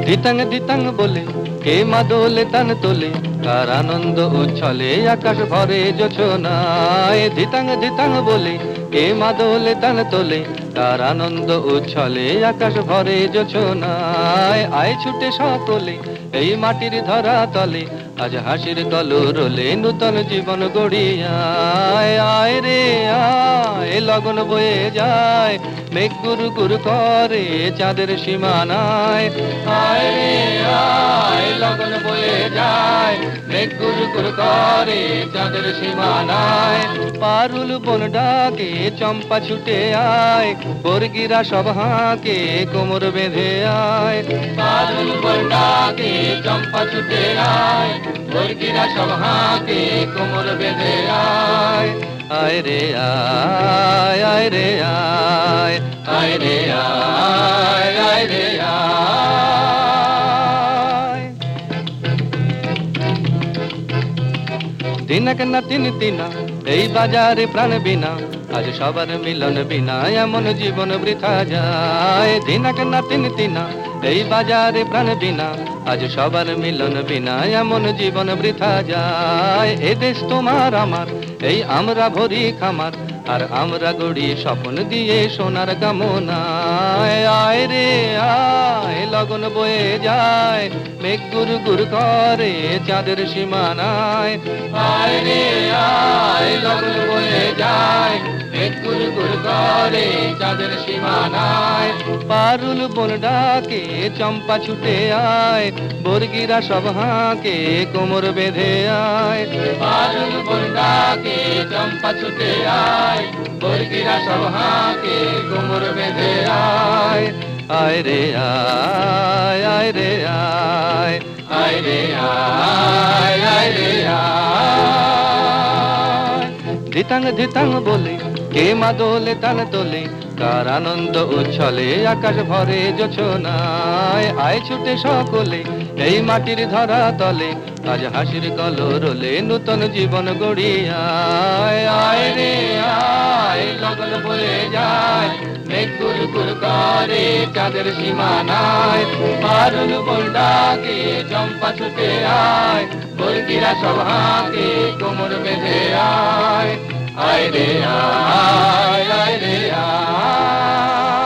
ধিতাং ধিতাং বলে কে মা দোলে তান তোলে, কার আনন্দ উচ্ছলে আকাশ ভরে জোছনায়। ধিতাং ধিতাং বলে কে মা দোলে তান তোলে, কার আনন্দ উচ্ছলে আকাশ ভরে জোছনায়। আয় ছুটে সকলে এই মাটির ধরা তলে, আজ হাসির কলরলে নূতন জীবন গড়িয়ায়। আয় রে আয় লগন বয়ে যায়, মেঘ গুরু গুরু করে চাঁদের সীমানায়। আয় রে আয় লগন বয়ে যায়, মেঘ গুরু গুরু করে চাঁদের সীমানায়। পারুল বন ডাকে চম্পা ছুটে আয়, বর্গিরা সব হাঁকে কোমর বেঁধে আয়। পারুল বন ডাকে চম্পা ছুটে আয়, বর্গিরা সব হাঁকে কোমর বেঁধে আয়। আয় রে আয় আয় রে আয়, আয় রে আয় আয় রে আয়। দিনাক না তিন তিনা এই বাজারে প্রাণ বিনা, আজ সবার মিলন বিনা এমন জীবন বৃথা যায়। দিনাক না তিন তিনা এই বাজারে প্রাণ বিনা, আজ সবার মিলন বিনা এমন জীবন বৃথা যায়। এ দেশ তোমার আমার এই আমরা ভরি খামার, আর আমরা গড়ি স্বপ্ন দিয়ে সোনার কামনায়। আয় রে আয় লগন বয়ে যায়, মেঘ গুরু গুরু করে চাঁদের সীমানায়। আয় রে আয় লগন বয়ে যায়, মেঘ গুরু গুরু করে চাঁদের সীমানায়। পারুল বন ডাকে চম্পা ছুটে আয়, বর্গিরা সব হাঁকে কোমর বেঁধে আয়। পারুল বন ডাকে চম্পা ছুটে আয়, বর্গিরা সব হাঁকে কোমর বেঁধে আয়। আয় রে আয় আয় রে আয়, আয় রে আয় আয় রে আয়। ধিতাং ধিতাং বলে কে মা দোলে তান তোলে, কার আনন্দ উচ্ছলে আকাশ ভরে জোছনায়। আয় ছুটে সকলে এই মাটির ধরা তলে, আজ হাসির কলরলে নূতন জীবন গড়িয়ায়। আয় রে আয় লগন বয়ে যায়, মেঘ গুরু গুরু করে চাঁদের সীমানায়। পারুল বন ডাকে চম্পা ছুটে আয়, বর্গিরা সব হাঁকে কোমর বেঁধে আয়। আয় রে আয় আয় রে আয়।